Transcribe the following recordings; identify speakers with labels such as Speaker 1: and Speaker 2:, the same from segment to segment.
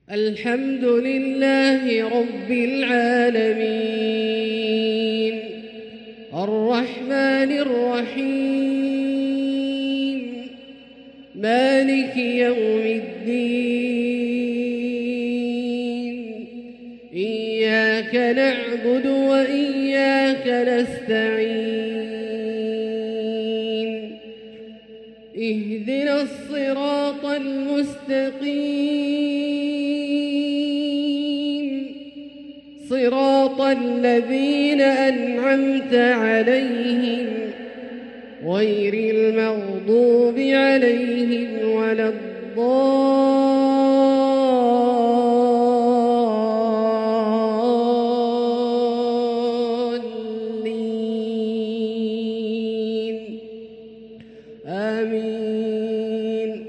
Speaker 1: الحمد لله رب العالمين الرحمن الرحيم مالك يوم الدين إياك نعبد وإياك نستعين اهدنا الصراط المستقيم صراط الذين أنعمت عليهم غير المغضوب عليهم ولا الضالين آمين.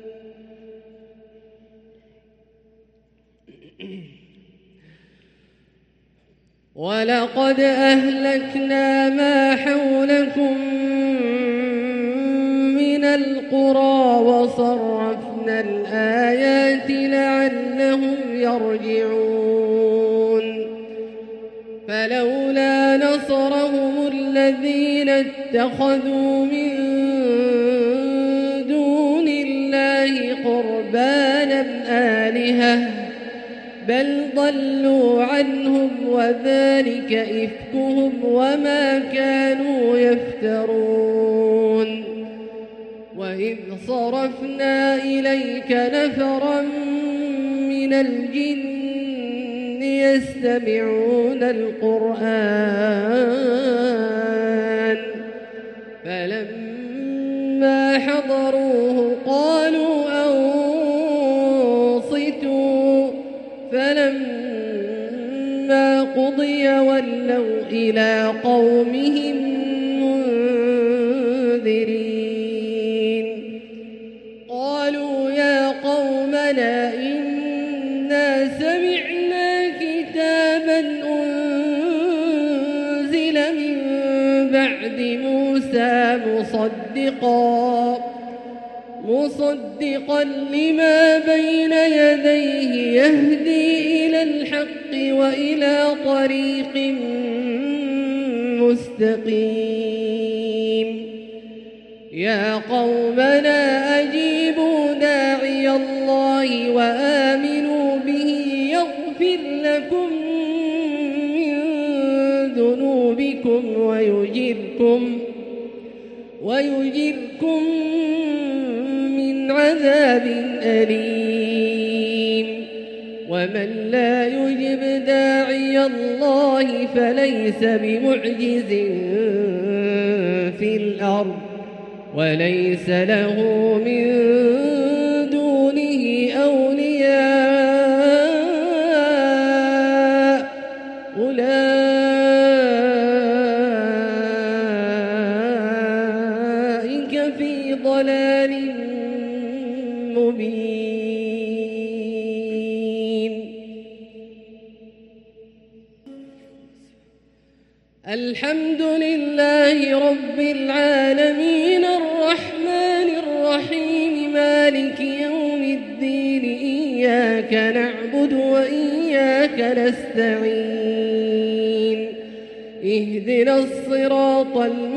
Speaker 1: ولقد أهلكنا ما حولكم من القرى وصرفنا الآيات لعلهم يرجعون فلولا نصرهم الذين اتخذوا من دون الله قربانا آلهة بل ضلوا عنهم وذلك إفكهم وما كانوا يفترون. وإذ صرفنا إليك نفرا من الجن يستمعون القرآن فلما حضروه قالوا أنصتوا فلما قضي ولوا إلى قومهم منذرين قالوا يا قومنا إنا سمعنا كتابا أنزل من بعد موسى مصدقا لما بين يديه يهدي إلى الحق وإلى طريق مستقيم يا قومنا أجيبوا داعي الله وآمنوا به يغفر لكم من ذنوبكم ويجركم من عذاب أليم. ومن لا يجب داعي الله فليس بمعجز في الأرض وليس له من دونه أولياء أولئك في ضلال مبين. الحمد لله رب العالمين الرحمن الرحيم مالك يوم الدين إياك نعبد وإياك نستعين اهدنا الصراط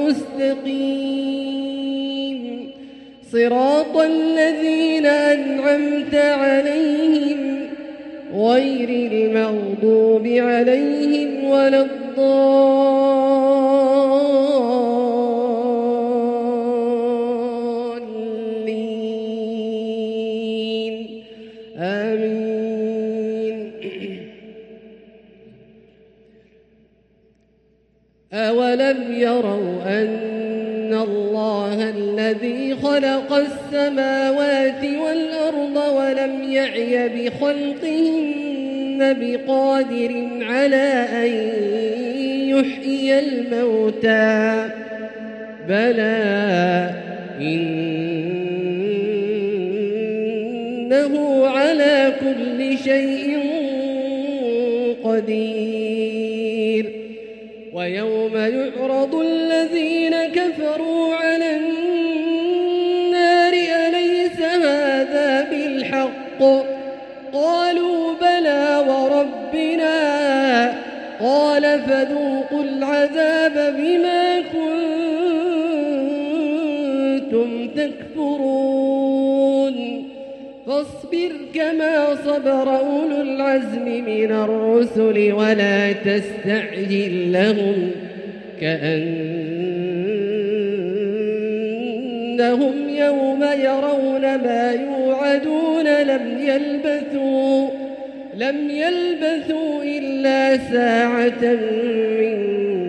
Speaker 1: المستقيم صراط الذين أنعمت عليهم غير المغضوب عليهم ولا الضالين آمين. أولم يروا أن الله الذي خلق السماوات والأرض ولم يعي بخلقهن بقادر على أن يحيي الموتى بلى إنه على كل شيء قدير. ويوم يعرض الذين كفروا على النار أليس هذا بالحق قالوا قال فذوقوا العذاب بما كنتم تكفرون فاصبر كما صبر أولو العزم من الرسل ولا تستعجل لهم كأنهم يوم يرون ما يوعدون لم يلبثوا إلا ساعة من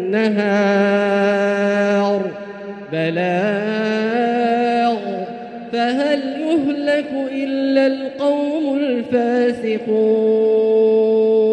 Speaker 1: نهار بلاغ فهل يهلك إلا القوم الفاسقون